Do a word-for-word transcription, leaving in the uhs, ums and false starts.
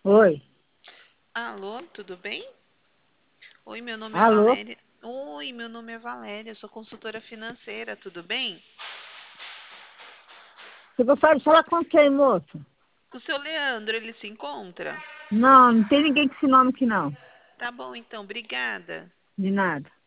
Oi. Alô, tudo bem? Oi, meu nome é Alô? Valéria. Oi, meu nome é Valéria, sou consultora financeira, tudo bem? Você gostaria de falar com quem, moço? O seu Leandro, ele se encontra? Não, não tem ninguém com esse nome aqui, não. Tá bom, então, obrigada. De nada.